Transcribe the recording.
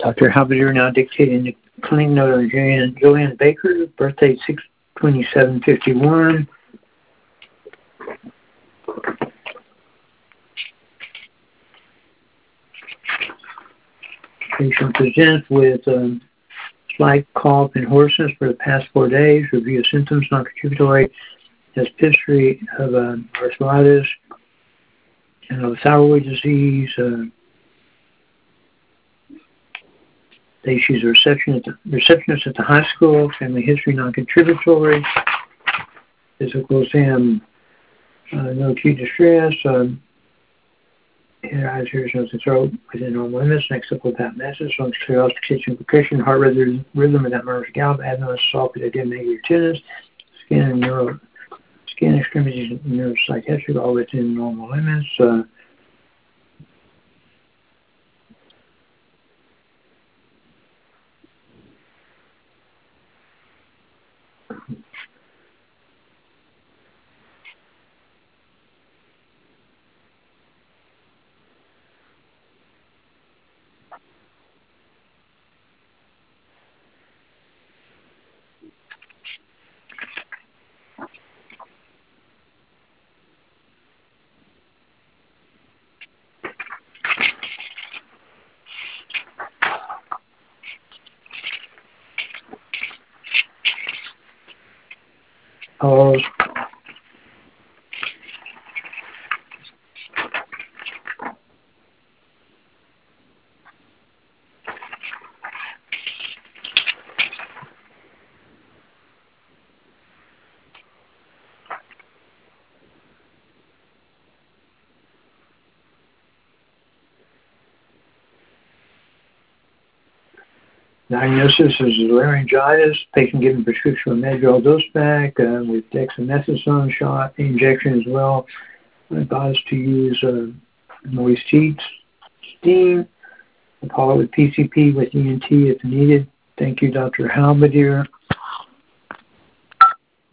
Dr. Halberdier now dictating the clinic note on Joanne Baker, birthday 6/27/51. Patient presents with slight cough and hoarseness for the past 4 days. Review of symptoms, non-contributory. Has history of arthritis and of thyroid disease. She's a receptionist at the high school. Family history, non-contributory. Physical exam, no acute distress. Eyes, ears, nose, and throat within normal limits. Next up with that message. Lungs, clear, auscultation, percussion, heart rhythm without murmurs, gallop, adenoid, sulfate, edema, negative tinnitus. Skin extremities, neuropsychiatric, all within normal limits. Pause. Diagnosis is laryngitis. Patient given prescription of Madrigal dose back with dexamethasone shot injection as well. Advised to use moist sheets, steam, follow with PCP with ENT if needed. Thank you, Dr. Halberdier.